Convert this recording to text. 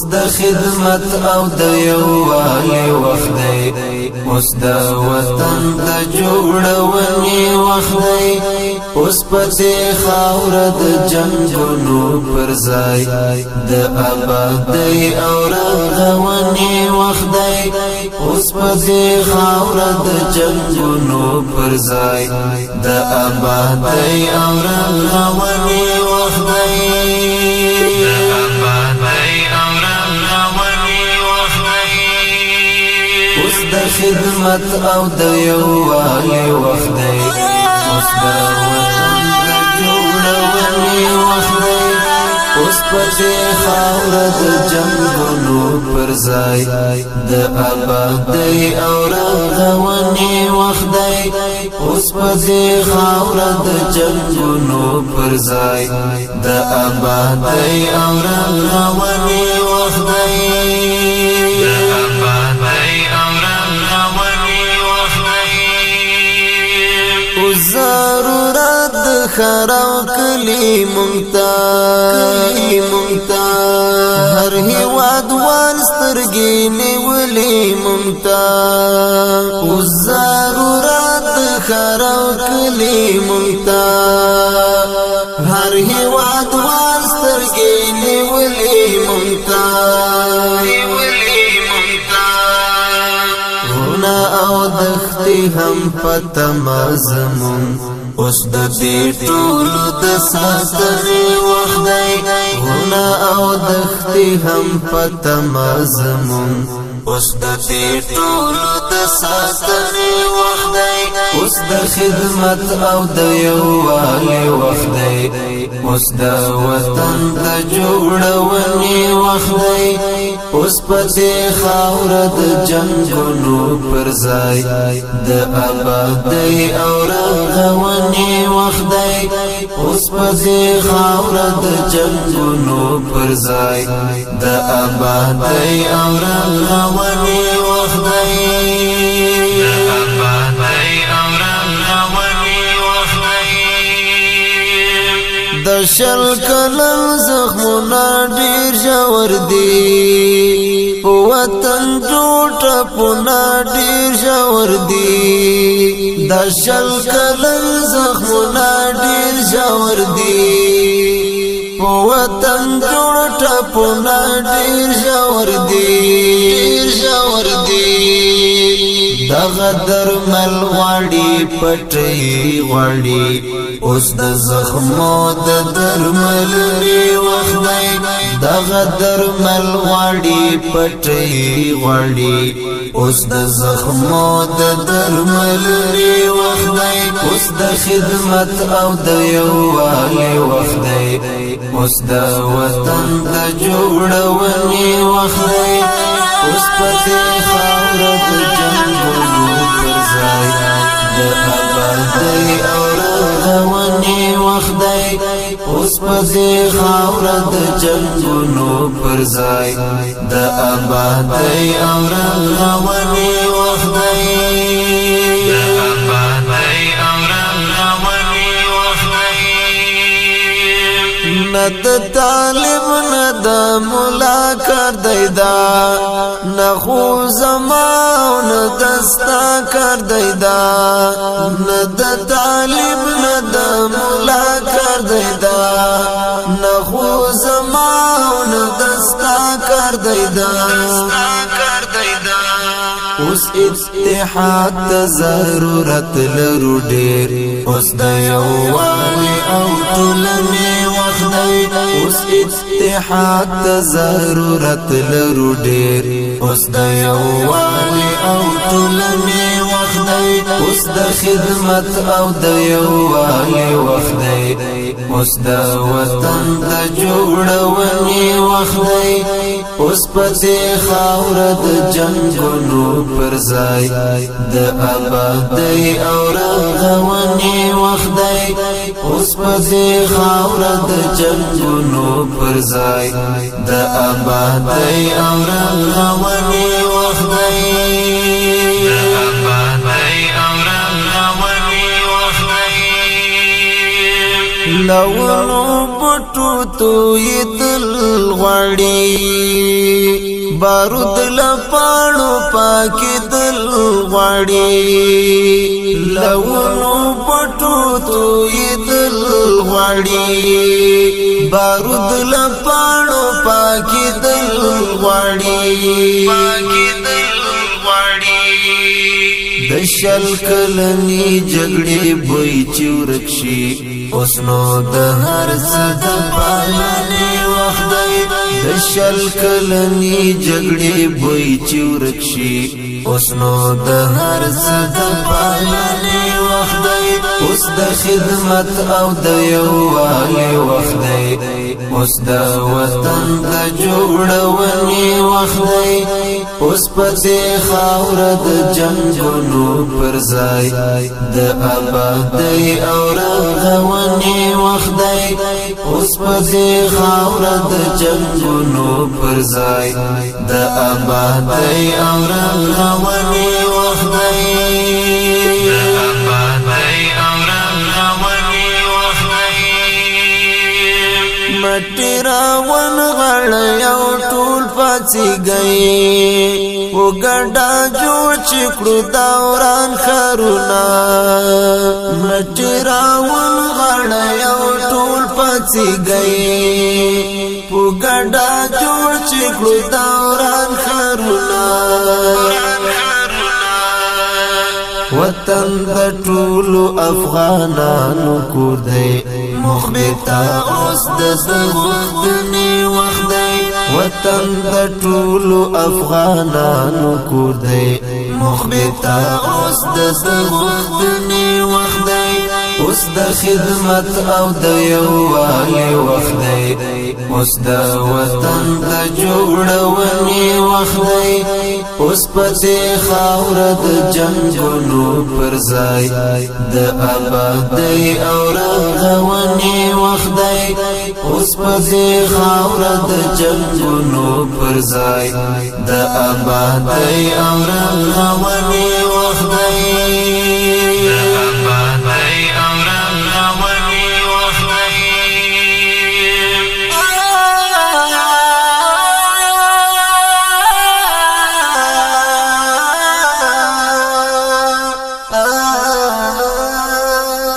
د خدمت او د یووالي وخت دی، اوس د وطن د جوړونې وخت دی، اوس په دې خاوره د جنګونو پر ځای د آبادۍ او رغونې وخت دی، اوس په دې خاوره د جنګونو پر ځای د آبادۍ او رغونې وخت دی. د خدمت او د یووالي وخت دی، اوس د وطن د جوړونې وخت دی، اوس په دې خاوره د جنګونو پر ځای د آبادۍ او رغونې وخت دی، اوس په دې خاوره د جنګونو پر ځای د آبادۍ او رغونې وخت دی. ضرورت خراو کلی ممتا هر هیواد وال سترګې نیولې ممتا، ضرورت خراو کلی ممتا هر هیواد وال سترګې نیولې ممتا، او دختی هم پتا مزمون اوس د دې ټولو د ساتنې وخت دی، غرونه او دختی هم پتا مزمون اوس د دې ټولو د ساتنې وخت دی، اوس د خدمت او د یووالي وخت دی، اوس د وطن د جوړونې وخت دی، اوس په دې خاوره د جنګونو پر ځای د آبادۍ او رغونې وخت دی، اوس په دې خاوره د جنګونو پر ځای د آبادۍ او رغونې وخت دی. د شل کلن زخمونه ډیر ژور دي، په وطن جوړ ټپونه ډیر ژور دي، د شل کلن زخمونه ډیر ژور دي، په وطن جوړ ټپونه ډیر ژور دي، دغه درمل غواړي پټي غواړي، اوس د زخمو د درمل وخت دی، دغه درمل غواړي پټي غواړي، اوس د زخمو د درمل وخت دی، اوس د خدمت او د یووالي وخت دی، اوس د وطن د جوړونې وخت دی، اوس په دې خاوره د جنګونو پر ځای د آبادۍ او رغونې وخت دی، اوس په دې خاوره د جنګونو پر ځای د آبادۍ او رغونې وخت دی. نه د طالب نه د مولا کار دی دا، نه خو زما او نه دستا کار دی دا، نه د طالب نه د مولا کار دی دا، نه خو زما او نه دستا کار دی دا. اوس اتحاد ته ضرورت لرو ډېر، اوس د یووالي او ټولنې وخت دی، اوس اتحاد ته ضرورت لرو ډېر، اوس د یووالي او ټولنې وخت دی، اوس د خدمت او د یووالي وخت دی، اوس د وطن د جوړونې وخت دی، اوس په دې خاوره د جنګونو پر ځای د آبادۍ او رغونې وخت دی، اوس په دې خاوره د جنګونو پر ځای د آبادۍ او رغونې وخت دی. لونو پټو تویدل غواړي بارود لپاړو پاکیدل غواړي لونو پټو تویدل غواړي بارود لپاړو پاکیدل غواړي د شل کلنی جګړې بوی چورکشي اوس نو د هر څه د پالنې وخت دی د شل کلنی جګړې بوی چورکشي اوس نو د هر څه د پالنې وخت دی اوس د خدمت او د یووالي وخت دی اوس د وطن د جوړونې وخت دی اوس په دې خاوره د جنګونو پر ځای د آبادۍ او رغونې وخت دی اوس په دې خاوره د جنګونو پر ځای د آبادۍ او رغونې وخت دی مټی راون غړی او ټول پاڅیږي و ګډا جوړ چې کړو دوران ښارونه مټی راون غړی او ټول پاڅیږي و ګډا جوړ چې کړو دوران ښارونه وطن د ټولو افغانانو کور دی مخبتا اوس د زغدنی وخت دی وطن د ټولو افغانانو کور دی مخبتا اوس د زغدنی وخت دی اوس د خدمت او د یووالي وخت دی اوس د وطن د جوړونې وخت دی اوس په دې خاوره د جنګونو پر ځای د آبادۍ او رغونې وخت دی اوس په دې خاوره د جنګونو پر ځای د آبادۍ او رغونې